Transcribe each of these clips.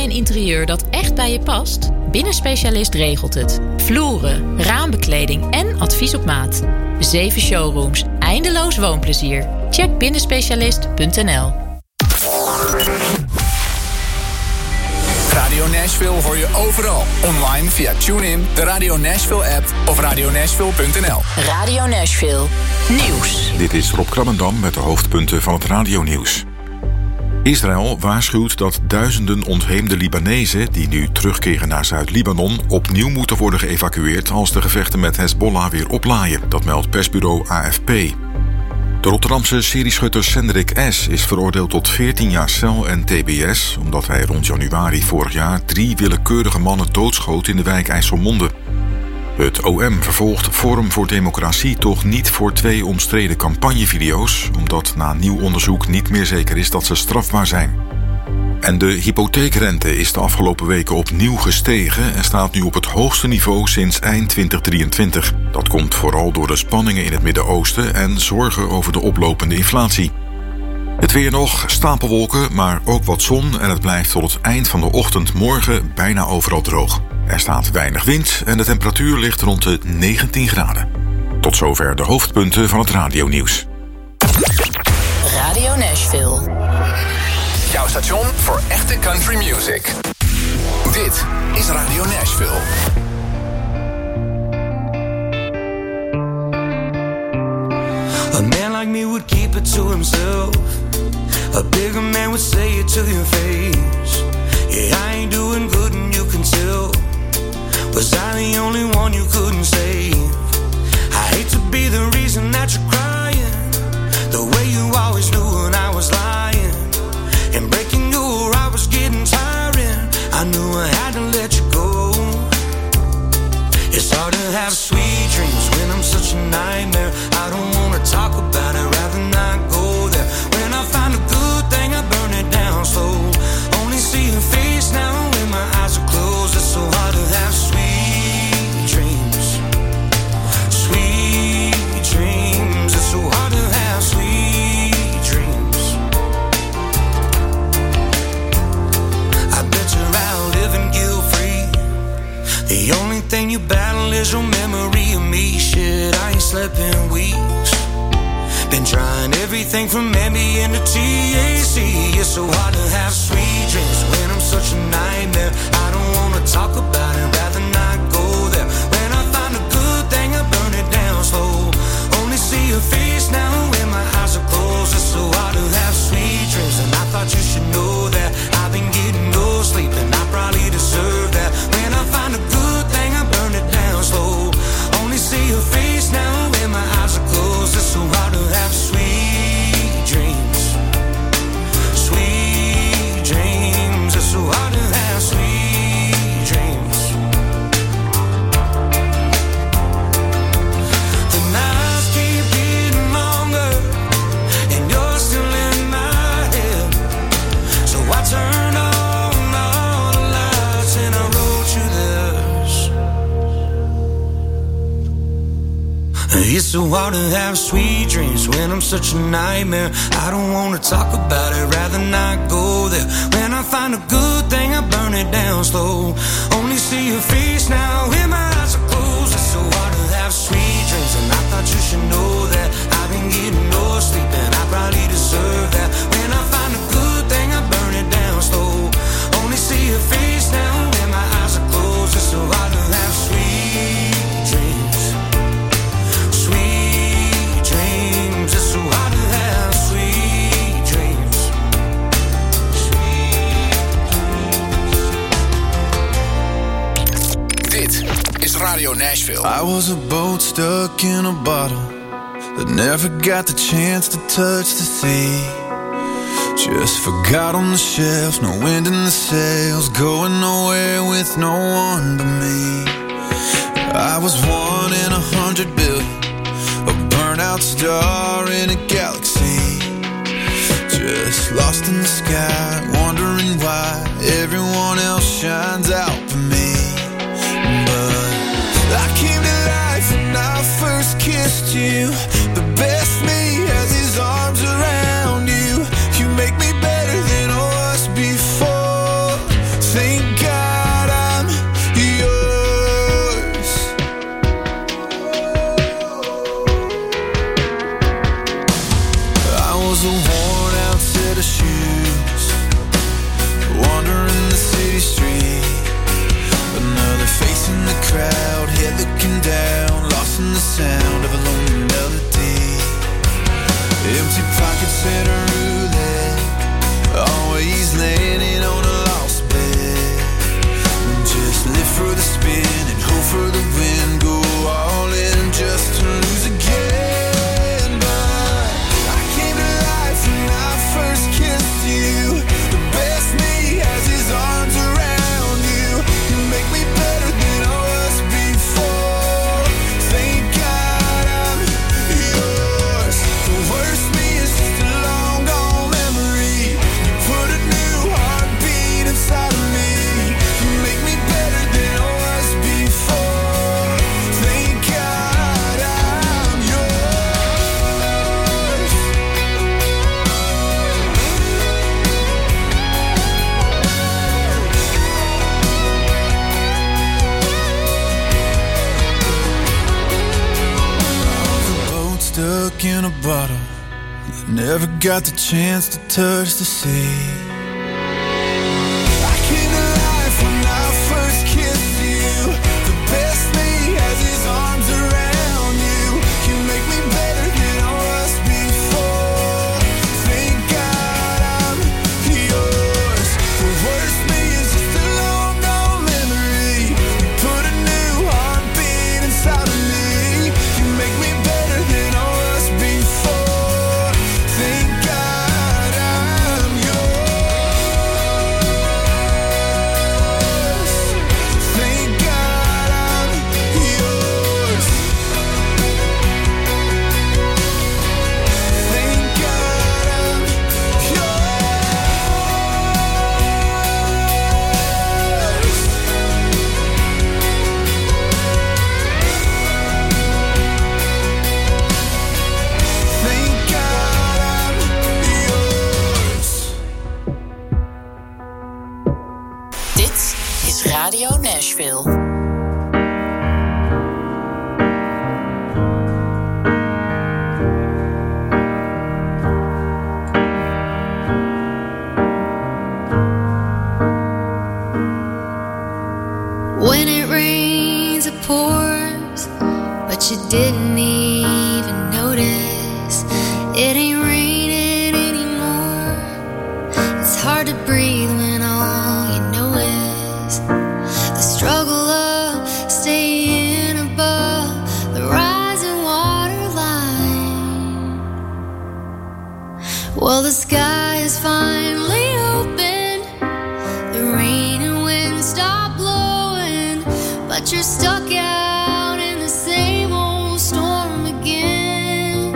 een interieur dat echt bij je past? Binnenspecialist regelt het. Vloeren, raambekleding en advies op maat. 7 showrooms, eindeloos woonplezier. Check binnenspecialist.nl. Radio Nashville hoor je overal. Online via TuneIn, de Radio Nashville app of radionashville.nl. Radio Nashville. Nieuws. Dit is Rob Krabbendam met de hoofdpunten van het radionieuws. Israël waarschuwt dat duizenden ontheemde Libanezen die nu terugkeren naar Zuid-Libanon opnieuw moeten worden geëvacueerd als de gevechten met Hezbollah weer oplaaien. Dat meldt persbureau AFP. De Rotterdamse serieschutter Cendrik S. is veroordeeld tot 14 jaar cel en tbs... omdat hij rond januari vorig jaar 3 willekeurige mannen doodschoot in de wijk IJsselmonde. Het OM vervolgt Forum voor Democratie toch niet voor 2 omstreden campagnevideo's... omdat na nieuw onderzoek niet meer zeker is dat ze strafbaar zijn. En de hypotheekrente is de afgelopen weken opnieuw gestegen... en staat nu op het hoogste niveau sinds eind 2023. Dat komt vooral door de spanningen in het Midden-Oosten... en zorgen over de oplopende inflatie. Het weer nog, stapelwolken, maar ook wat zon... en het blijft tot het eind van de ochtend morgen bijna overal droog. Er staat weinig wind en de temperatuur ligt rond de 19 graden. Tot zover de hoofdpunten van het radionieuws. Radio Nashville. Jouw station voor echte country music. Dit is Radio Nashville. A man like me would keep it to himself. A bigger man would say it to your face. Yeah, I ain't doing good and you can tell. Was I the only one you couldn't save? I hate to be the reason that you're crying. The way you always knew when I was lying. And breaking your heart was getting tiring. I knew I had to let you go. It's hard to have sweet dreams when I'm such a nightmare. I don't wanna talk about it, rather not go there. When I find a good thing, I burn it down slow. Only see your face now when my eyes are closed. It's so hard to have sweet dreams. Sweet dreams. It's so hard to have sweet dreams. I bet you're out living guilt-free. The only thing you battle is your memory of me. Shit, I ain't slept in weeks. Been trying everything from Ambien to THC. It's so hard to have sweet dreams when I'm such a nightmare. I don't wanna talk about it, rather not go there. When I find a good thing, I burn it down slow. Only see your face now when my eyes are closed. It's so hard to have sweet dreams, and I thought you should know that. I've been getting no sleep, and I probably deserve that. When I find a good thing, I burn it down slow. Only see your face now when my eyes are closed. It's so hard to have sweet dreams. Sweet dreams. It's so hard to have sweet dreams. The nights keep getting longer, and you're still in my head. So I turned on all the lights and I wrote you this. It's so hard to have sweet dreams when I'm such a nightmare. I don't wanna talk about it, rather not go there. When I find a good thing, I burn it down slow. Only see your face now when my eyes are closed. It's so hard to have sweet dreams, and I thought you should know that. I've been getting no sleep, and I probably deserve that. When I find a good thing, I burn it down slow. Only see your face now when my eyes are closed. It's so hard to have sweet dreams. Sweet dreams. It's so hard to have sweet dreams. Dit is Radio Nashville. I was a boat stuck in a bottle that never got the chance to touch the sea. Just forgot on the shelf, no wind in the sails, going nowhere with no one but me. I was 1 in 100 billion, a burnout star in a galaxy. Just lost in the sky, wondering why everyone else shines out for me. But I came to life when I first kissed you. The best me has his arms around you. You make me better than I was before. could set a roulette, always landing on a lost bet. Just live for the spin and hope for the win. Go all in just to lose again. But I came to life when I first kissed you. The best me has his arms around you. You make me better than I was before. Thank God I'm yours. The worst me is just a long gone memory. You put a new heartbeat inside of me. You make me better than I was before. Thank God I'm yours. I was a boat stuck in a bottle that never got the chance to touch the sea. I came to life when I first kissed you. The best me has his arms around you. You make me better than I was before. Thank God I'm yours. The worst me is just a long gone memory. You put a new heartbeat inside of me. You make me better than I was before. Thank God I'm yours. Thank God I'm yours. Thank God I'm yours. Thank God I'm yours. Dit is Radio Nashville. When it rains, it pours, but you didn't even notice. It ain't raining anymore. It's hard to breathe when all you know is the struggle of staying above the rising water line. Well, the sky is finally open. The rain and wind stop blowing, but you're stuck out in the same old storm again.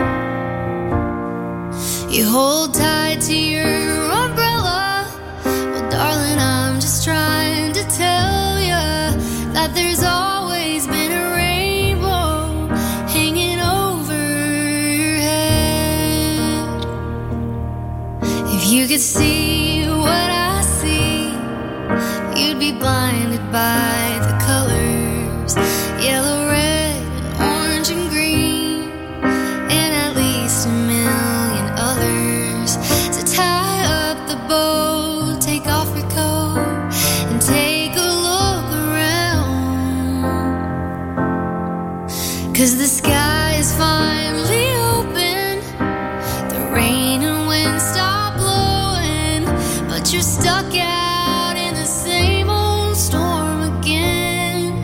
You hold tight to your umbrella. Well, darling, I'm just trying to tell you that there's always been a rainbow hanging over your head. If you could see what I see, you'd be blinded by the colors, yellow, red, and orange and green, and at least a million others. So tie up the boat, take off your coat, and take a look around. 'Cause the sky is finally open. The rain and wind stop blowing, but you're stuck out in the same old storm again.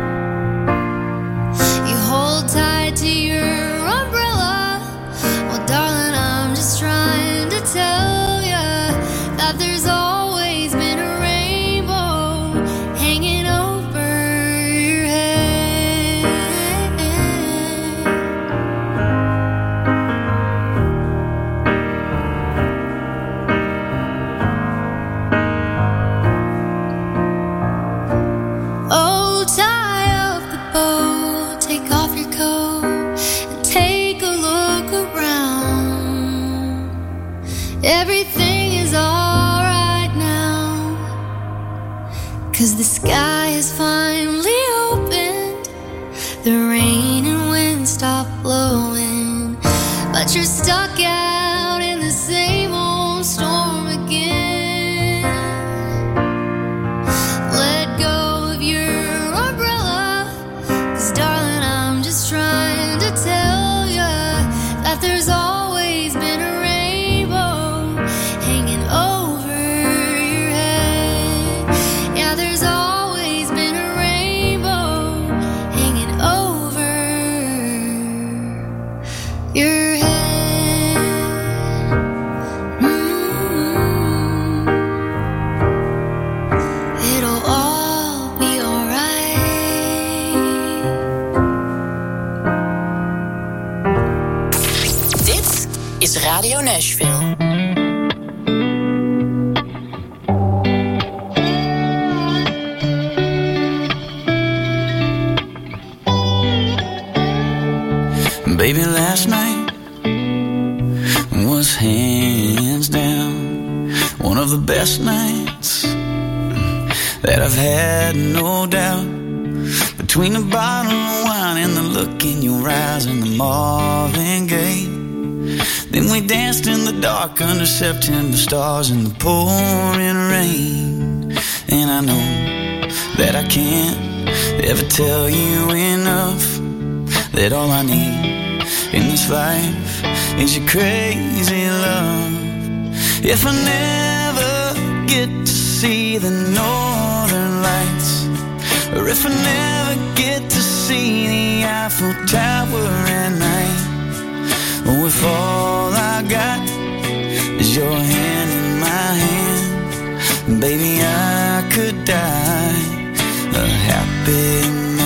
You hold tight to your umbrella. Well, darling, I'm just trying to tell you that there's always been a rainbow hanging over your head. Oh, tie up the boat, take off your coat, and take a look around. Everything is alright now, 'cause the sky is finally opened. The rain and wind stop blowing, but you're stuck out in the same old storm again. Let go of your umbrella, 'cause darling, I'm just trying to tell you that there's always been a rainbow Radio Nashville. Baby, last night was hands down one of the best nights that I've had, no doubt. Between the bottle of wine and the look in your eyes and the Marvin Gaye, then we danced in the dark under September stars in the pouring rain. And I know that I can't ever tell you enough that all I need in this life is your crazy love. If I never get to see the northern lights, or if I never get to see the Eiffel Tower at night, or if all I got is your hand in my hand, baby, I could die a happy man.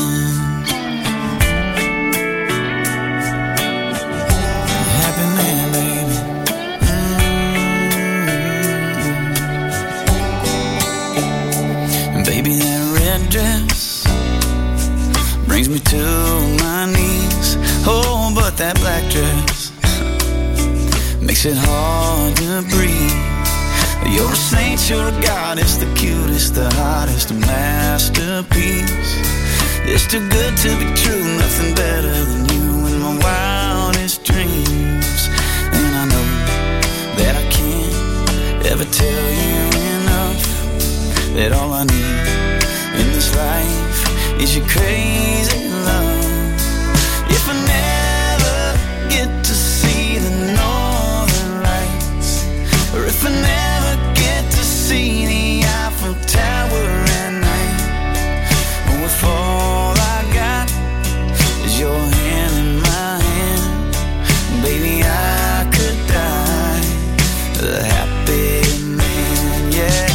Baby, that red dress brings me to my knees. Oh, but that black dress makes it hard to breathe. You're a saint, you're a goddess, the cutest, the hottest, a masterpiece. It's too good to be true, nothing better than you in my wildest dreams. And I know that I can't ever tell you enough that all I need in this life is your crazy love. If I never get to see the northern lights, or if I never get to see the Eiffel Tower at night, or if all I got is your hand in my hand, baby, I could die a happy man, yeah.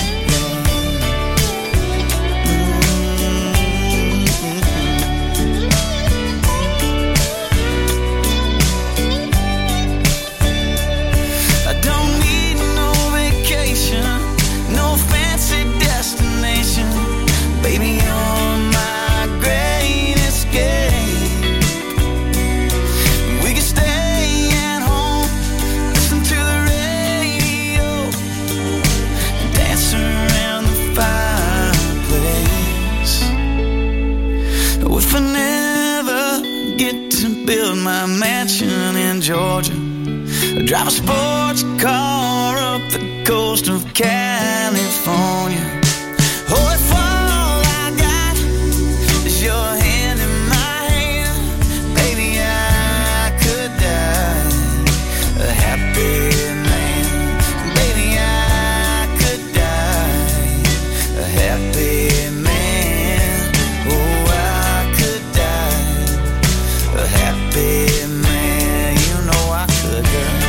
Baby, you're my great escape. We can stay at home, listen to the radio, dance around the fireplace. If I never get to build my mansion in Georgia, drive a sports car up the coast of California, oh, if all I got is your hand in my hand, baby, I could die a happy man. Baby, I could die a happy man. Oh, I could die a happy man. You know I could die.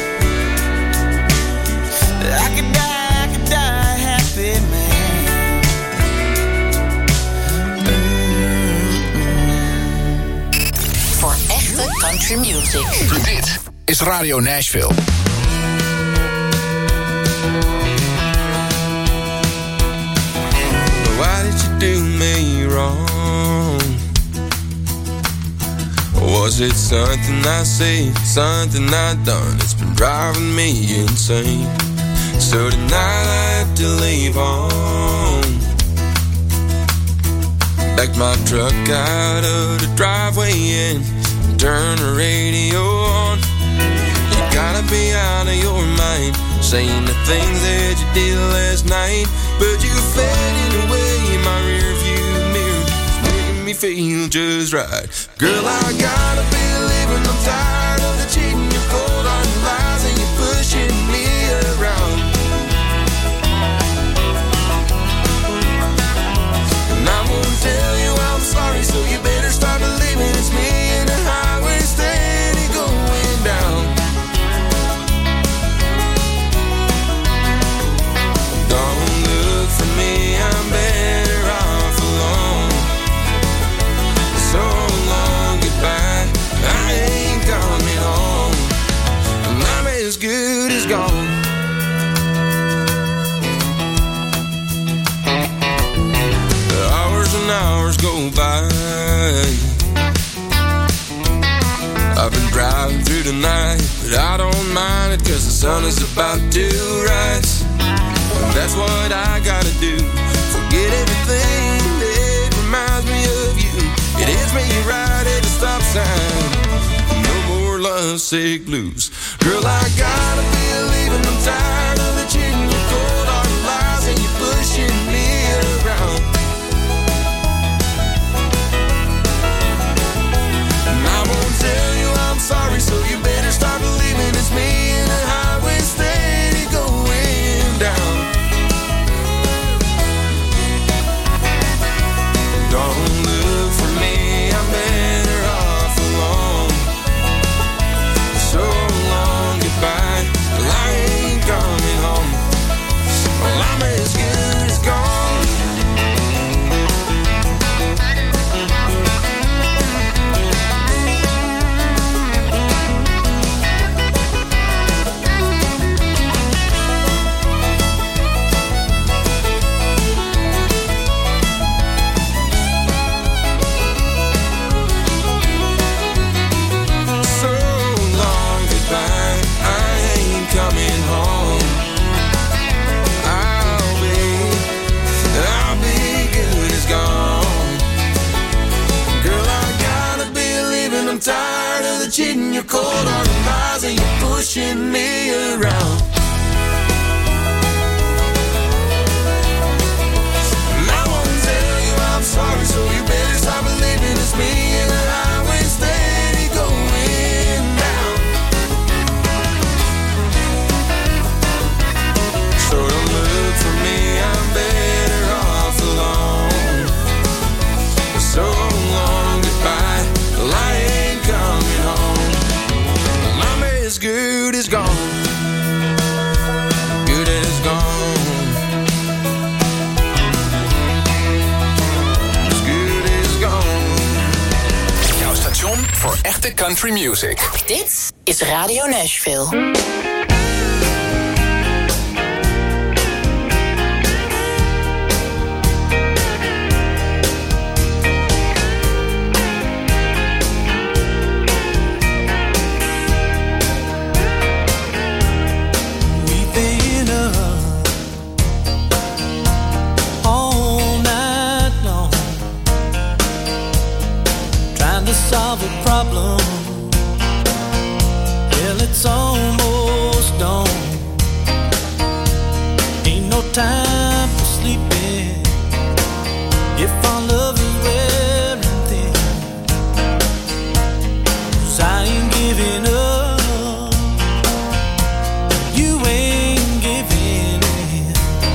I could die a happy man. Voor echte country music. Dit is Radio Nashville. Why did you do me wrong? Was it something I said, something I done that's been driving me insane? So tonight I have to leave home. Backed my truck out of the driveway and turn the radio on. You gotta be out of your mind, saying the things that you did last night, but you faded away in my rearview mirror, making me feel just right. Girl, I gotta be leaving. I'm tired of the cheating, you pulled on the lies, and you're pushing me around. And I won't tell you I'm sorry, so you better start believing it's me in the highway steady going down. Don't look for me, I'm better off alone. So long, goodbye, I ain't coming home. is about due rights. And that's what I gotta do. Forget everything that reminds me of you. It hits me right at the stop sign. No more lovesick blues. Girl, I gotta be leaving. I'm tired of the cheating, your cold hard lies, and you pushing me around. And I won't tell you I'm sorry, so you better start believing it's me in the highway steady going down. Don't look for me, I'm better off alone. So long, goodbye, well, I ain't coming home. Well, I'm as good as gone. Coming home, I'll be good as gone. Girl, I gotta be leaving. I'm tired of the cheating, your cold hard lies, and you're pushing me around. And I won't tell you I'm sorry, so you better stop believing it's me in the highway steady going down. So don't look for me, I'm better off alone. So long, goodbye, well, I ain't coming home. Well, I'm as good as gone. Good as gone. As good as gone. Jouw station voor echte country music. Dit is Radio Nashville. Solve a problem. Well, it's almost dawn. Ain't no time for sleeping. If our love is wearing thin, 'cause I ain't giving up. You ain't giving in.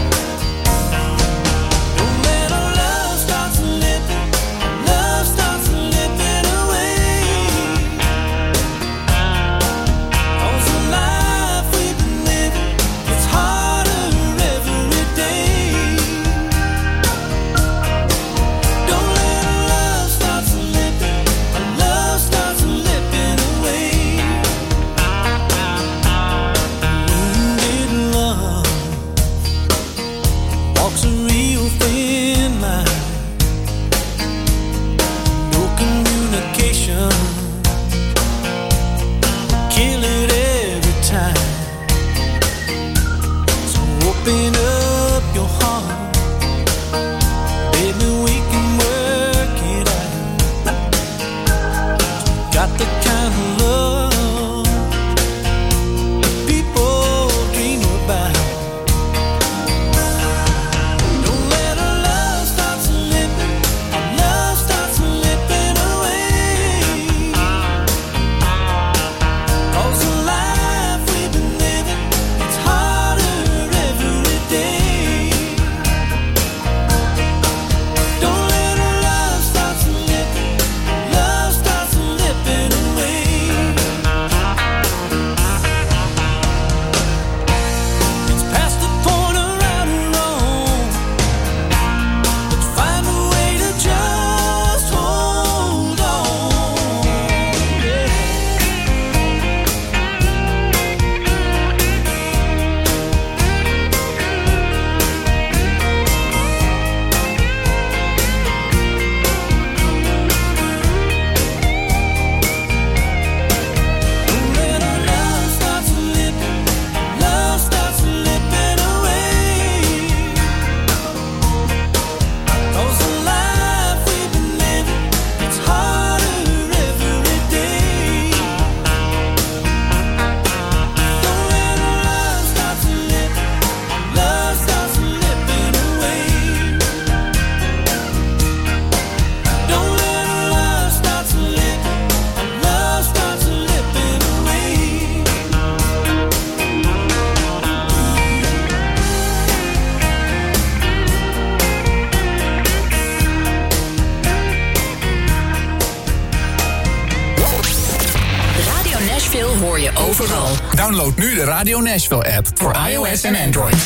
Don't let our love start slipping. Love starts slipping away. Don't overal. Download nu de Radio Nashville app voor iOS en Android.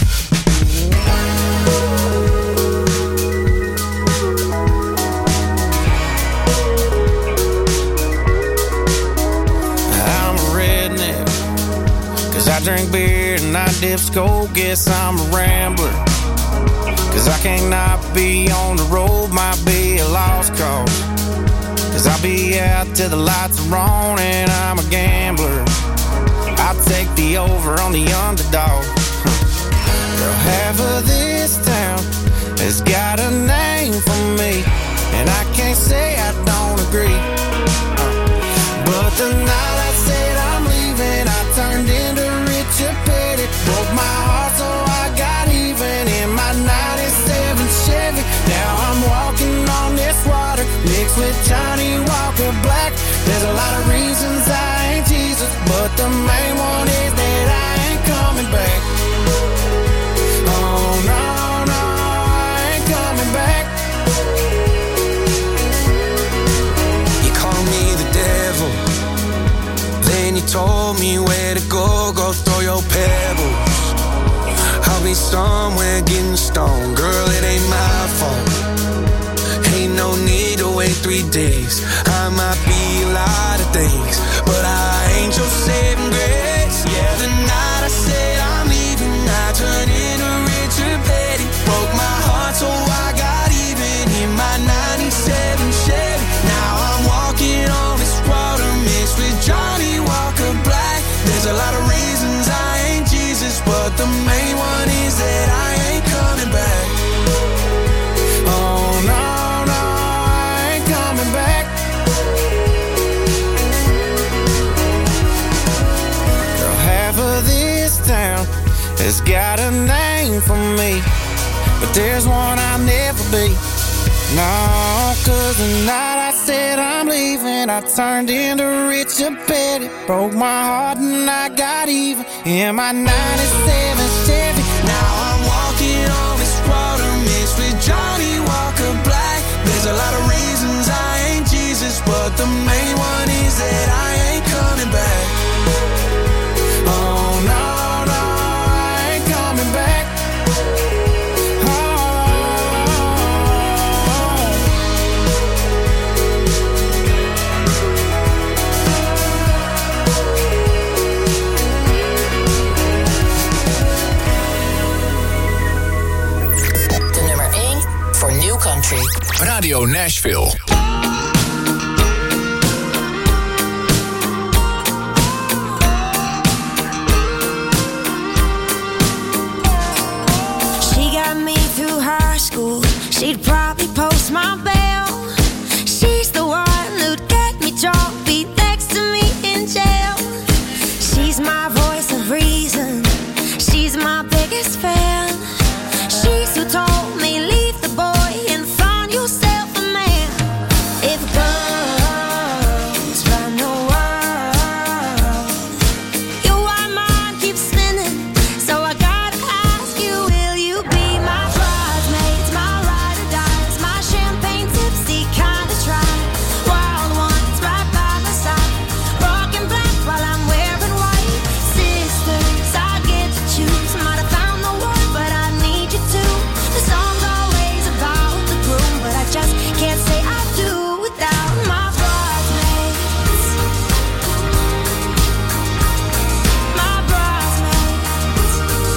I drink beer and I dip skull. Guess I'm a rambler, 'cause I can't not be on the road. Might be a lost cause, 'cause I'll be out till the lights are on. And I'm a gambler, I take the over on the underdog. Girl, half of this town has got a name for me, and I can't say I don't agree. But the night I said I'm leaving, I turned into Richard Petty. Broke my heart so I got even in my 97 Chevy. Now I'm walking on this water mixed with Johnny Walker Black. There's a lot of reasons I ain't Jesus, but the main one is that I ain't coming back. Oh no, no, I ain't coming back. You call me the devil, then you told me where to go, go throw your pebbles. I'll be somewhere getting stoned, girl, it ain't my fault. Ain't no need to wait 3 days. I might be a lot of things, but I ain't your saving grace. Yeah, the night I said I'm leaving, I turned into Richard Petty. Broke my heart so I got even in my 97 Chevy. Now I'm walking on this water mixed with Johnny Walker Black. There's a lot of reasons I ain't Jesus, but the main one is that I ain't coming back. Oh no, no, I ain't coming back. Girl, half of this town has got a name for me, but there's one I'll never be. No, 'cause the night I said I'm leaving, I turned into Richard Petty. Broke my heart and I got even in my 97 Chevy. Now I'm walking on this water mixed with Johnny Walker Black. There's a lot of reasons I ain't Jesus, but the main one is that I ain't coming back. Oh no, no, I ain't coming back. Country. Radio Nashville. She got me through high school. She'd probably post my bail. She's the one who'd get me drunk, be next to me in jail. She's my voice of reason. She's my biggest fan. She's who told me leave the boy and find yourself a man. If girls run the world, your white mind keeps spinning. So I gotta ask you, will you be my bridesmaids, my ride or dies, my champagne tipsy kind of try? Wild ones right by my side, rockin' black while I'm wearing white. Sisters, I get to choose. Might have found the one, but I need you too. The song's always about the groom, but I just can't say I do without my bridesmaids. My bridesmaids.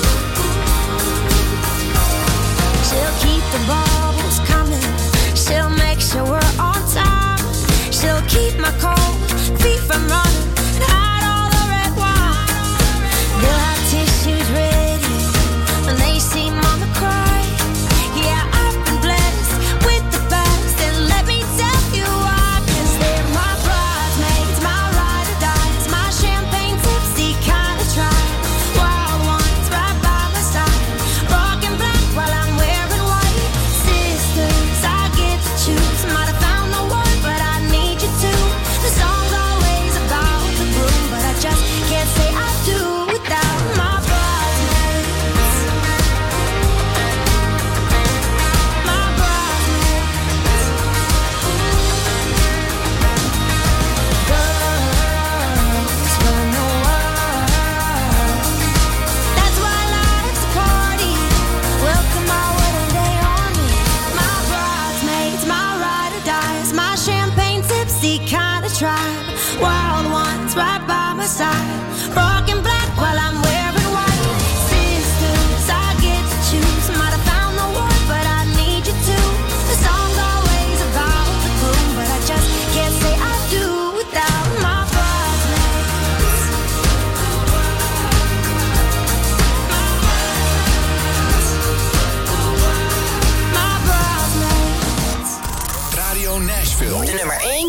She'll keep the bubbles coming. She'll make sure we're on time. She'll keep my cold feet from running and hide all the red wine. They'll have tissues ready when they see mama cry. Yeah, I've been blessed with the best, and let me tell you why. 'Cause they're my bridesmaids, my ride or dies, my champagne tipsy kind of try. Wild ones right by my side, rockin' black while I'm wearing white.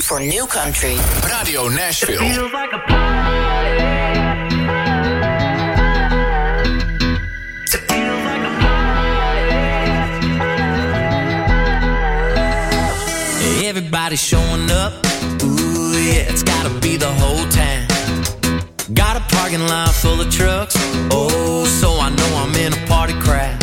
for New Country. Radio Nashville. Feels like a party. It feels like a party. Everybody's showing up. Ooh, yeah, it's gotta be the whole town. Got a parking lot full of trucks. Oh, so I know I'm in a party crowd.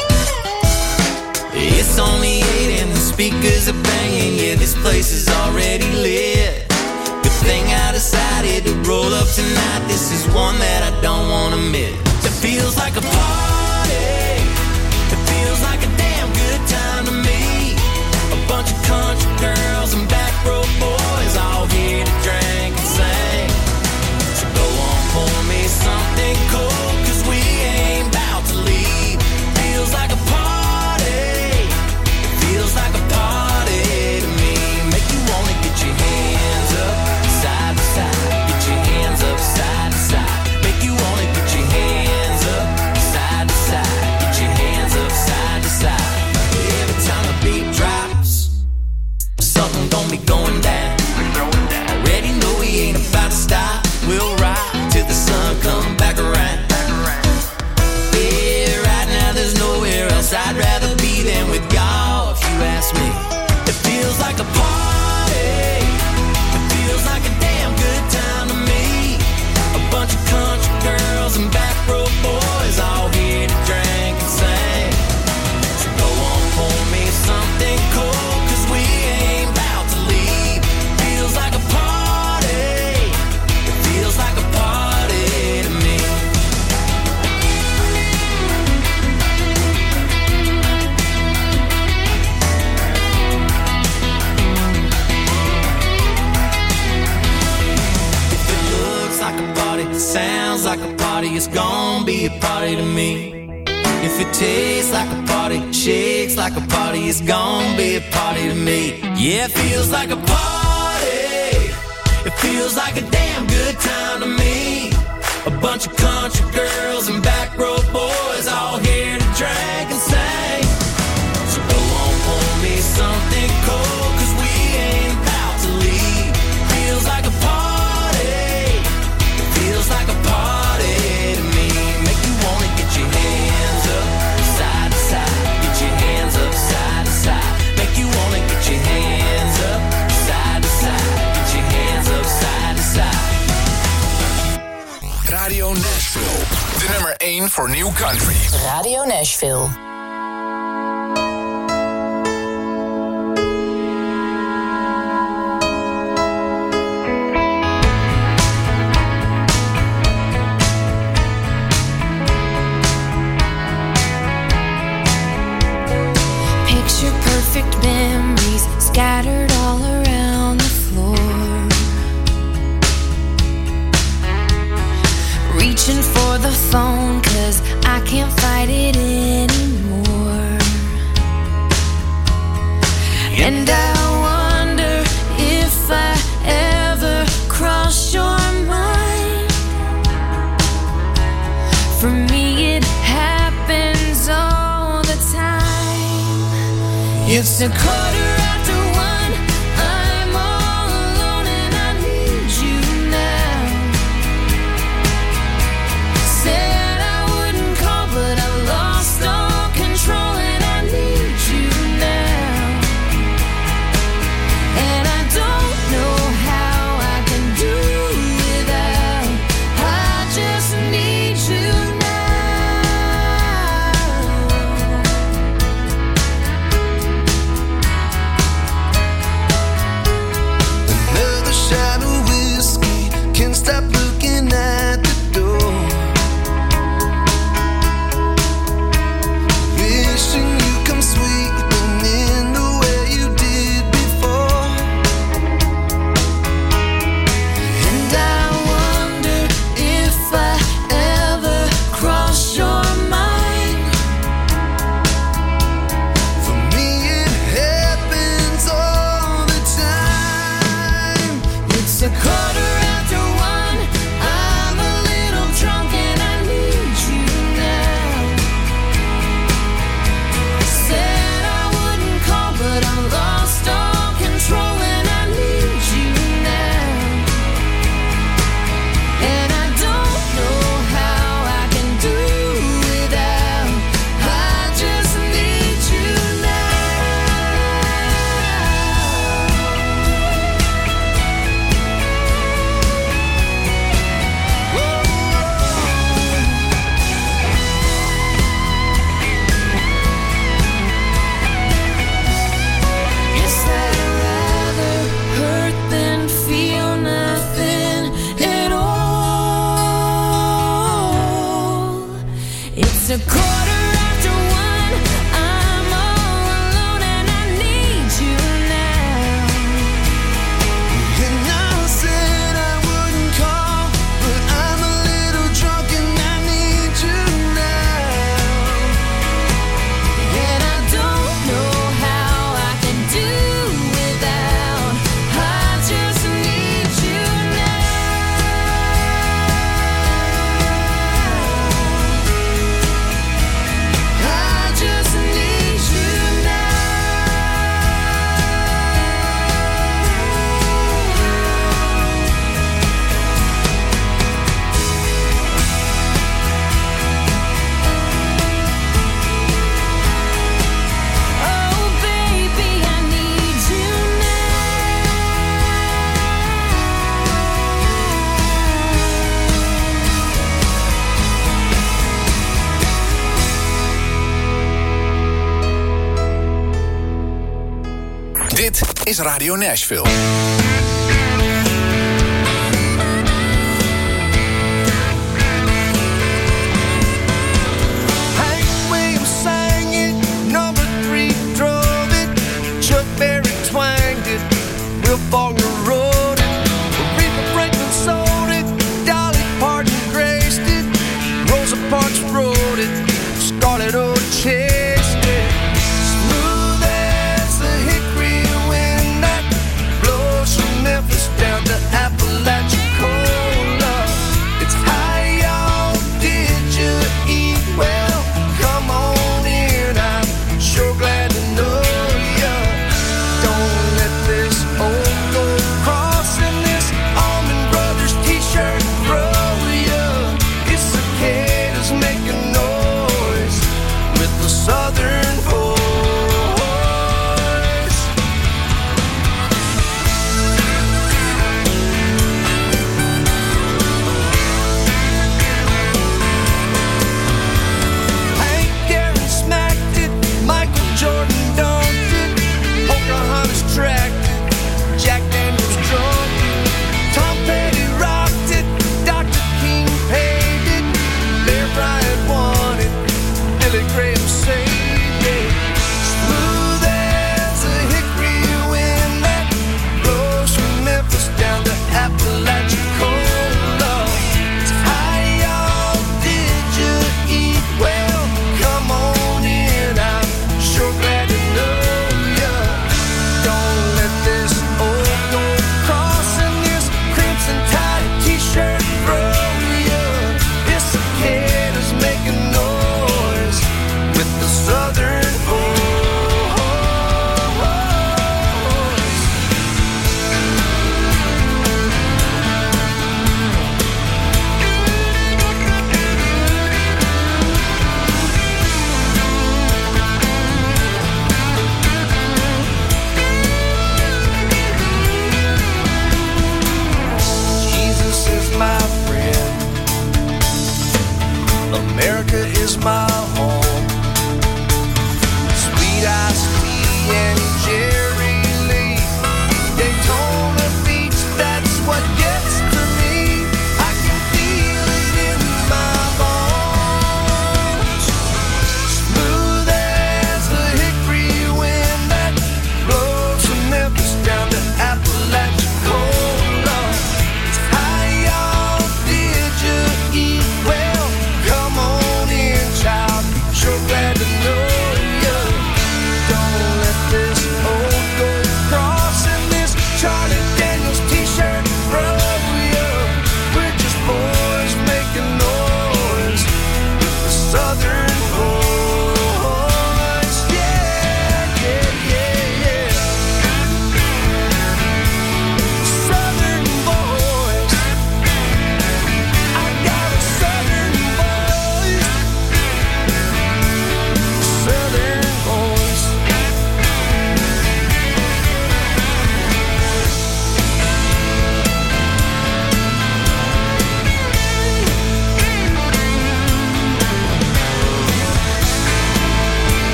It's only 8 and the speakers are banging. Yeah, this place is already lit. Good thing I decided to roll up tonight. This is one that I don't wanna miss. It feels like a party. It feels like a damn good time to me. A bunch of country girls and back row boys all here to drink and sing. So go on, pour me something cold, 'cause we ain't about to leave. Feels like a party. Feels like a party to me. Make you wanna get your hands up, side to side. Get your hands up, side to side. Make you wanna get your hands up, side to side. Get your hands up, side to side. Every time the beat drops, something gon' be going down. Already know we ain't about to stop. We'll ride till the sun come back around. Yeah, right now there's nowhere else I'd rather be than with y'all. If you ask me, it feels like a party. It feels like a damn good time to me. A bunch of country girls and back row boys all here to drink and sing. So go on, pour me something cold, 'cause we ain't about to leave. Feels like a party. It feels like a party to me. Like a party, sounds like a party, it's gon' be a party to me. If it tastes like a party, shakes like a party, it's gon' be a party to me. Yeah, it feels like a party. It feels like a damn good time to me. A bunch of country girls and back row boys all here to drink and sing. So go on, pour me something cold, 'cause we ain't about to leave. Feels like a party. Feels like a party to me. Make you wanna get your hands up, side to side. Get your hands up, side to side. Make you wanna get your hands up, side to side. Get your hands up, side to side. Radio Nashville. De nummer 1 voor New Country. Radio Nashville. Perfect memories scattered all around the floor. Reaching for the phone 'cause I can't fight it anymore. And I wonder if I ever cross your mind. For me it happens all the time. It's a 1:15. I'm all alone and I need you now. Said I wouldn't call, but I lost all control and I need you now. And I don't know how I can do without. I just need you now. Dit is Radio Nashville. Will Faulkner wrote it, Aretha Franklin sold it, Dolly Parton graced it, Rosa Parks wrote it, Scarlett chased it. Smooth as the hickory wind that blows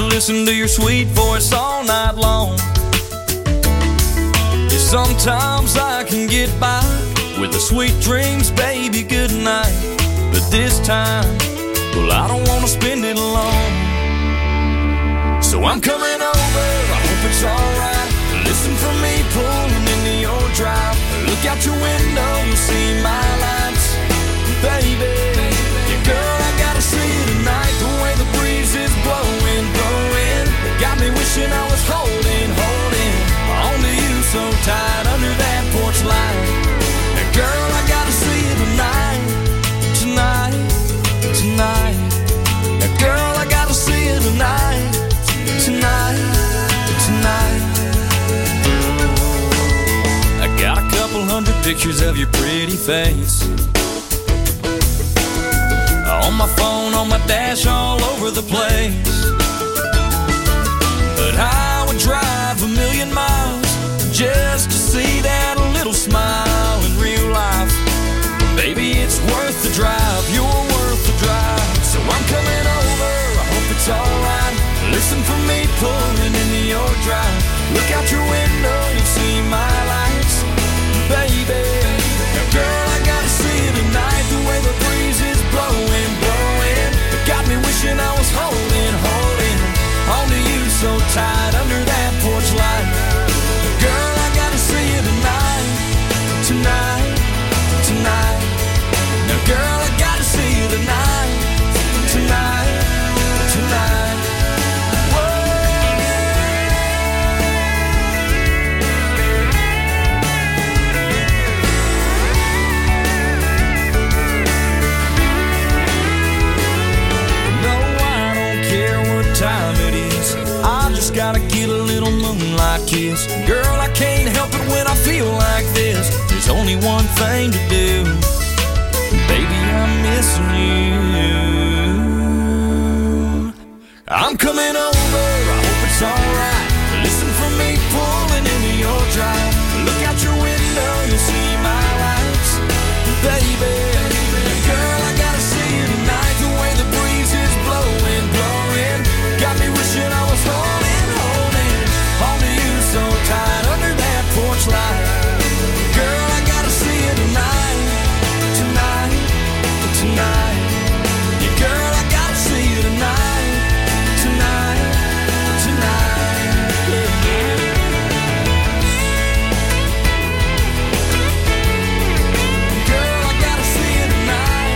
listen to your sweet voice all night long. Yeah, sometimes I can get by with the sweet dreams, baby, good night. But this time, well, I don't want to spend it alone. So I'm coming over, I hope it's alright. Listen for me pulling into your drive. Look out your window, you'll see my lights. Baby, yeah, girl, I gotta see you tonight. The way the breeze is blowing, blowing, got me wishing I was holding on to you so tight under that porch light. And girl, I gotta see you tonight, tonight, tonight. And girl, I gotta see you tonight, tonight, tonight. I got a couple hundred pictures of your pretty face on my phone, on my dash, all over the place. But I would drive 1,000,000 miles just to see that little smile in real life. Baby, it's worth the drive, you're worth the drive. So I'm coming over, I hope it's alright. Listen for me pulling into your drive. Look out your window, you'll see my lights. Baby, now girl, I gotta see you tonight. The way the breeze is blowing, blowing, it got me wishing I was holding on to you so tight under that porch light. Girl, I gotta see you tonight, tonight, tonight. Now girl, I gotta see you tonight, tonight, tonight. Time it is, I just gotta get a little moonlight kiss. Girl, I can't help it when I feel like this. There's only one thing to do, baby, I'm missing you. I'm coming over, I hope it's alright. Listen for me pulling into your drive. Look out your window, you'll see my lights. Baby, girl, I gotta see you tonight. The way the breeze is blowing, blowing, got me wishing I was holding on to you so tight under that porch light. Girl, I gotta see you tonight, tonight, tonight. Yeah, girl, I gotta see you tonight, tonight, tonight. Yeah, yeah. Girl, I gotta see you tonight.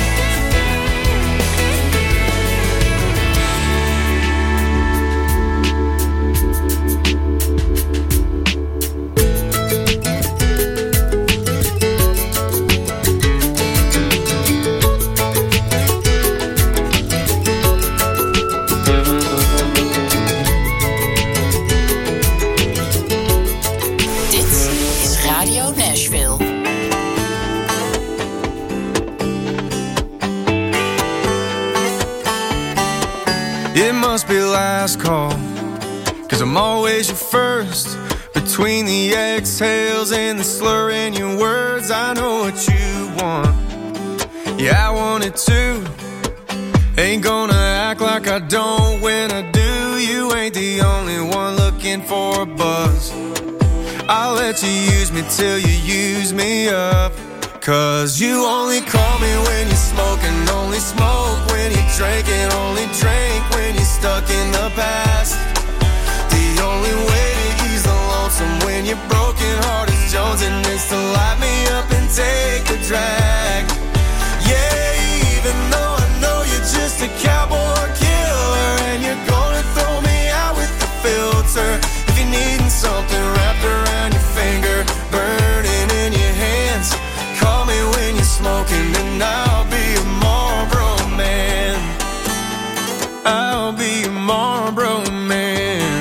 It must be last call, 'cause I'm always your first. Between the exhales and the slur in your words, I know what you want. Yeah, I want it too. Ain't gonna act like I don't when I do. You ain't the only one looking for a buzz. I'll let you use me till you use me up. 'Cause you only call me when you're smoking, only smoke when you're drinking, only drink when you're stuck in the past. The only way to ease the lonesome when your broken heart is jonesing is to light me up and take a drag. Yeah, even though I know you're just a cowboy killer and you're gonna throw me out with the filter. If you're needing something wrapped around your finger, burning in your hands, call me when you're smoking and I'll be a Marlboro man. I'll be a Marlboro man.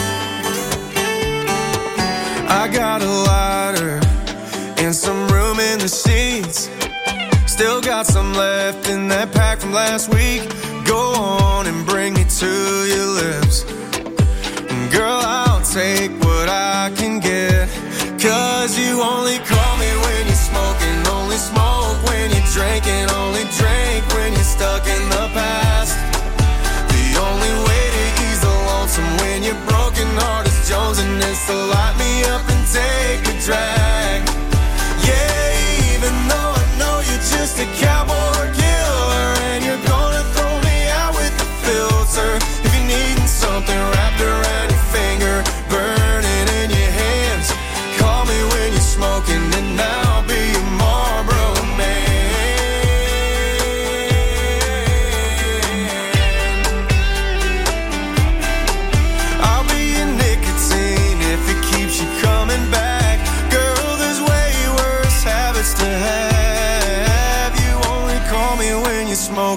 I got a lighter and some room in the sheets. Still got some left in that pack from last week. Go on and bring me to your lips. Girl, I'll take what I can get. 'Cause you only call me when you're smoking, only smoke when you're drinking, only drink when you're stuck in the past. The only way to ease the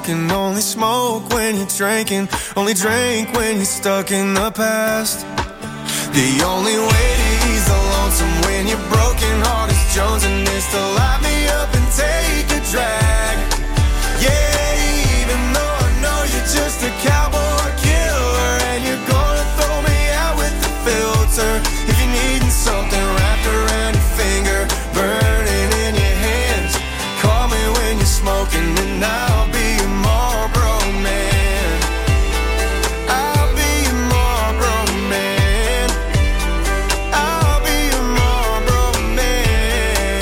smoking, only smoke when you're drinking, only drink when you're stuck in the past. The only way to ease the lonesome when you're broken heart is Jones and this to light me up and take a drag. Yeah, even though I know you're just a cowboy killer and you're gonna throw me out with the filter. If you're needing something wrapped around your finger, burning in your hands, call me when you're smoking and I'll be your Marlboro man. I'll be your Marlboro man. I'll be your Marlboro man.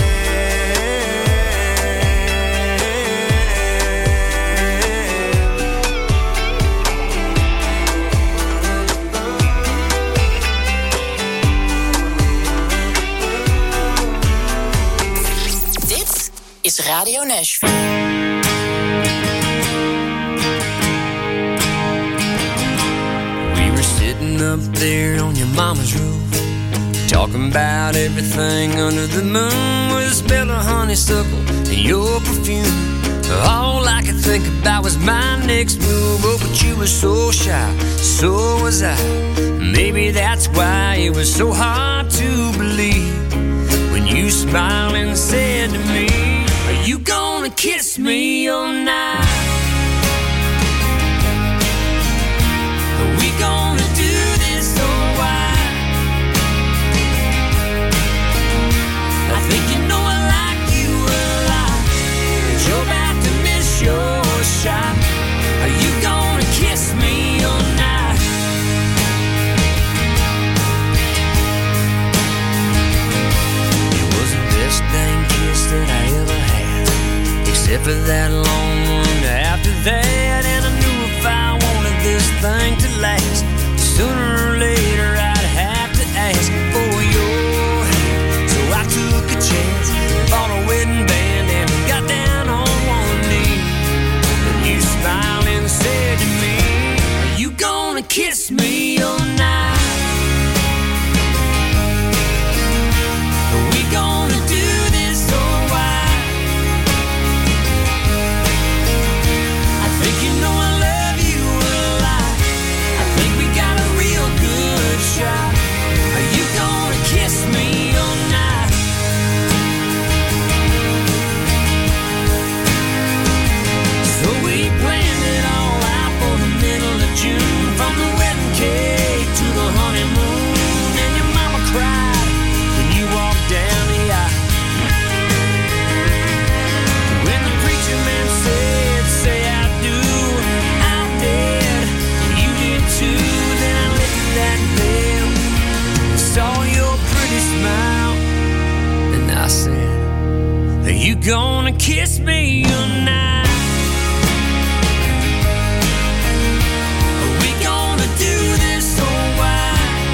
Dit is Radio Nashville. We were sitting up there on your mama's roof, talking about everything under the moon, with a smell of honeysuckle and your perfume. All I could think about was my next move. Oh, but you were so shy, so was I. Maybe that's why it was so hard to believe when you smiled and said to me, are you gonna kiss me all night? Are we gonna do this or why? I think you know I like you a lot, but you're about to miss your shot. Are you gonna kiss me all night? It was the best dang kiss that I ever had, except for that long one after that. And I knew if I wanted this thing to last, sooner or later I'd have to ask for your hand. So I took a chance, bought a wedding band, and got down on one knee. And you smiled and said to me, are you gonna kiss me all night? Are we gonna do this or why? I think you know I love you a lot. I think we got a real good shot. Are you gonna kiss me all night? So we planned it all out for the middle of June, from the wedding cake to the honeymoon. And your mama cried when you walked down the aisle. When the preacher man said, say I do, I did, you did too. Then I lifted that veil, saw your pretty smile, and I said, are you gonna kiss me all night? Are we gonna do this or why?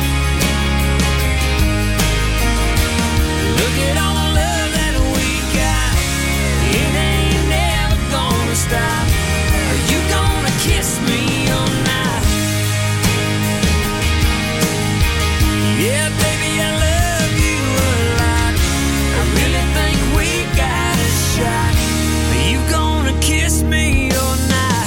Look at all the love that we got, it ain't never gonna stop. Are you gonna kiss me all night? Yeah, baby, I love you a lot. I really think we got a shot. Are you gonna kiss me all night?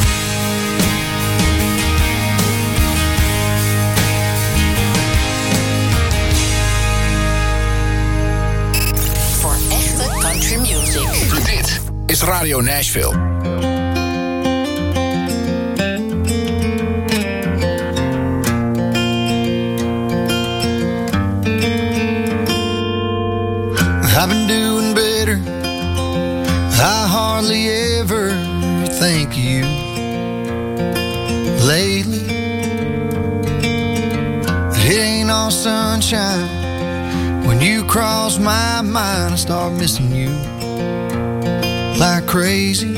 Voor echte country music. Dit is Radio Nashville. I've been doing better. I hardly ever think of you lately. It ain't all sunshine. When you cross my mind, I start missing you like crazy.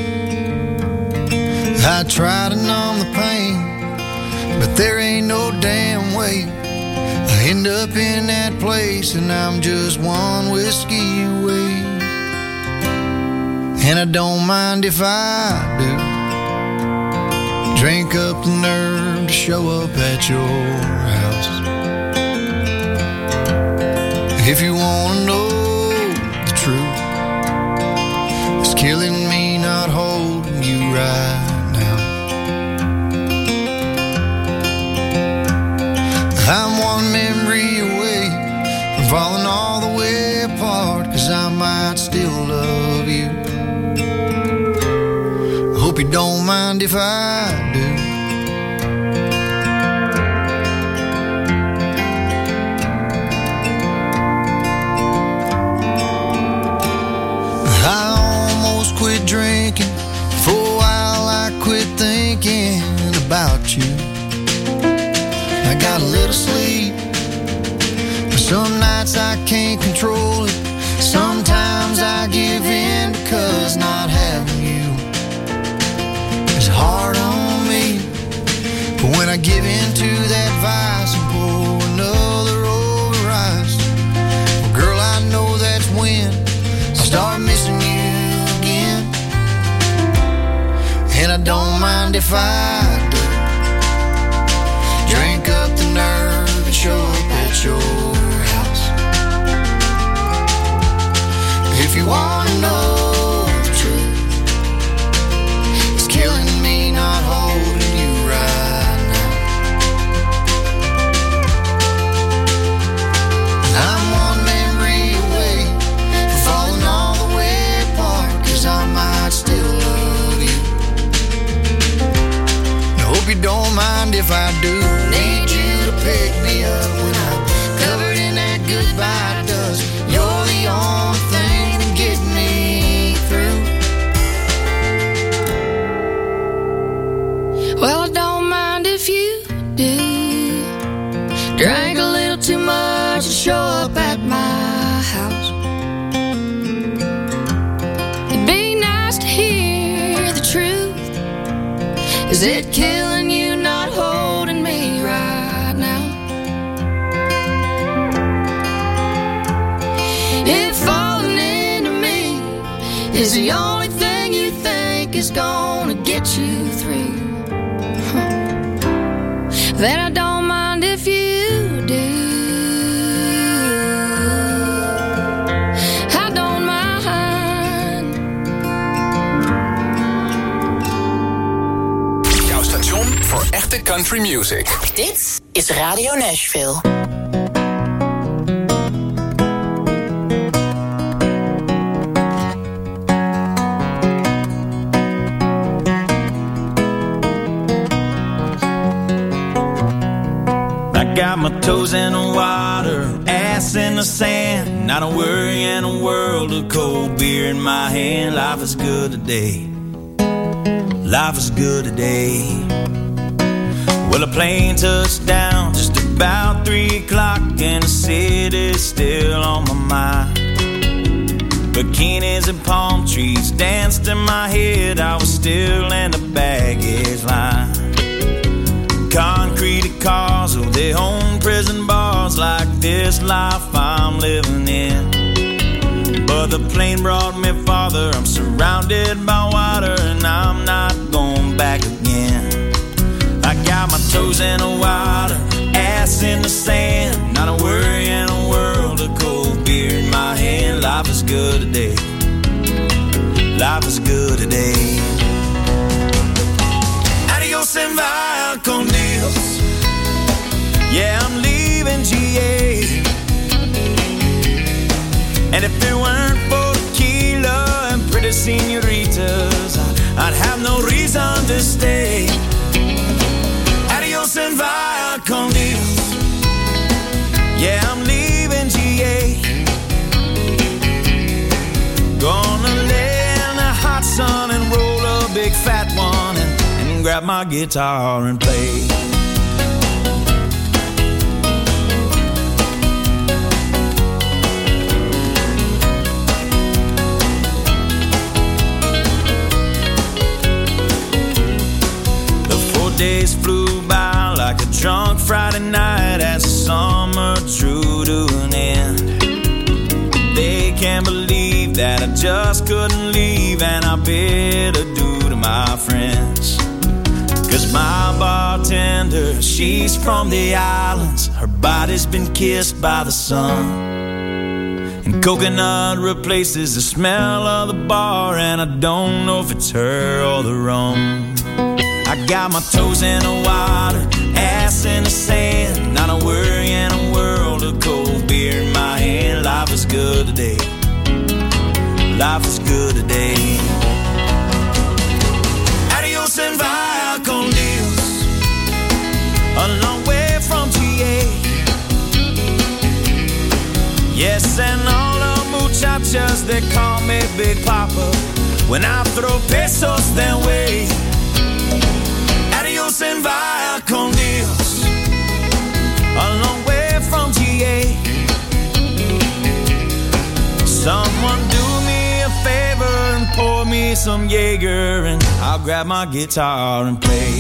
I try to numb the pain, but there ain't no damn way. I end up in that place and I'm just one whiskey away. And I don't mind if I do drink up the nerve to show up at your house. If you wanna know the truth, it's killing me not holding you right now. I'm one memory away from falling all the way apart, 'cause I might still love you. I hope you don't mind if I do. I almost quit drinking. For a while I quit thinking about you. I got a little sleep, but some nights I can't control it. Sometimes I give in because not having you is hard on me. But when I give in to that vice and pour another over ice, well, girl, I know that's when I start missing you again. And I don't mind if I do. Drink up the nerve and show up at your house. If you wanna know the truth, it's killing me not holding you right now. I'm one memory away from falling all the way apart, 'cause I might still love you. I hope you don't mind if I do. Need you to pick me up when I'm covered in that goodbye dust. You're the only thing that get me through. Well, I don't mind if you do. Drank a little too much and show up at my house. It'd be nice to hear the truth. Is it killing you not holding me right now? If falling into me is the only thing you think is gonna get you through, then I don't mind if you do. I don't mind. Jouw station voor echte country music. Dit is Radio Nashville. Got my toes in the water, ass in the sand, not a worry in a world of cold beer in my hand. Life is good today. Life is good today. Well, a plane touched down just about 3 o'clock, and the city's still on my mind. Bikinis and palm trees danced in my head. I was still in the baggage line. Concrete cars, oh, they own prison bars like this life I'm living in. But the plane brought me farther. I'm surrounded by water and I'm not going back again. I got my toes in the water, ass in the sand, not a worry in a world of cold beer in my hand. Life is good today. Life is good today. Adios and via con Dios. Yeah, I'm leaving GA. And if it weren't for tequila and pretty senoritas, I'd have no reason to stay. Adios and via con Dios. Yeah, I'm leaving GA. Gonna lay in the hot sun and roll a big fat one and grab my guitar and play. The 4 days flew by like a drunk Friday night as the summer drew to an end. They can't believe that I just couldn't leave, and I bid adieu to my friends. 'Cause my bartender, she's from the islands. Her body's been kissed by the sun, and coconut replaces the smell of the bar, and I don't know if it's her or the rum. I got my toes in the water, ass in the sand, not a word life is good today. Adios and vaya con Dios, a long way from GA. Yes, and all the muchachas, they call me Big Papa when I throw pesos their way. Adios and vaya con Dios, a long way from GA. Someone do me a favor and pour me some Jaeger, and I'll grab my guitar and play.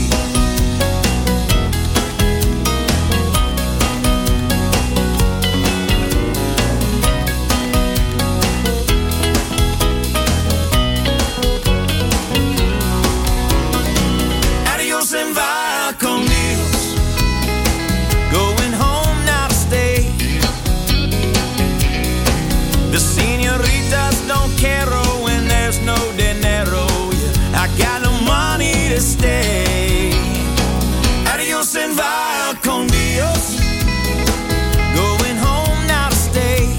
Adios and vaya con Dios, going home now to stay. The senoritas don't care when there's no dinero. Yeah, I got no money to stay. Adios and vaya con Dios, going home now to stay.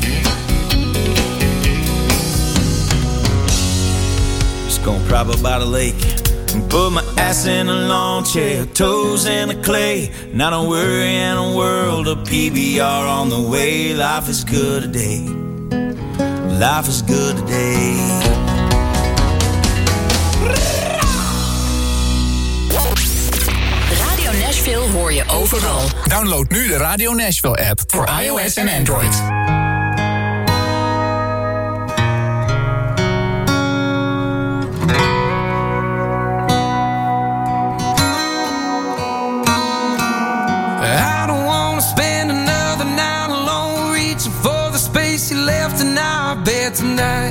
Just gonna prop up by the lake and put my ass in a lawn chair, toes in the clay. Not a worry in a world of PBR on the way. Life is good today. Life is good today. Radio Nashville hoor je overal. Download nu de Radio Nashville app voor iOS en Android. I don't wanna spend another night alone, reaching for the space you left in our bed tonight.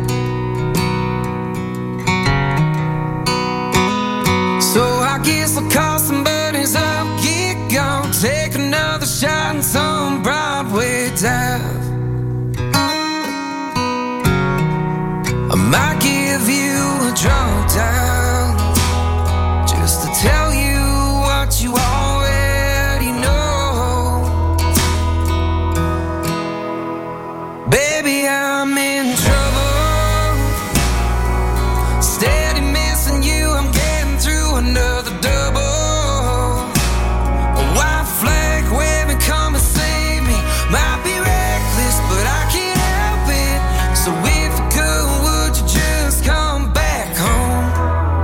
So I guess I'll call some buddies up, get gone, take another shot in some Broadway dive. I might give you a drunk dial just to tell you what you already know. Baby, I'm in trouble, steady missing you, I'm getting through another double. A white flag waving, come and save me. Might be reckless, but I can't help it. So if you could, would you just come back home?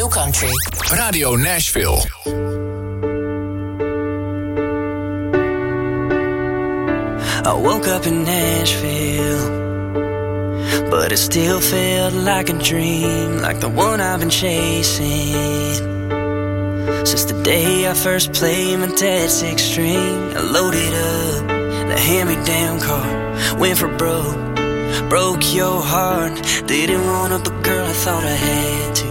New Country. Radio Nashville. I woke up in Nashville, but it still felt like a dream, like the one I've been chasing since the day I first played my dad's six string. I loaded up the hand-me-down car, went for broke your heart. Didn't want to, but girl, I thought I had to.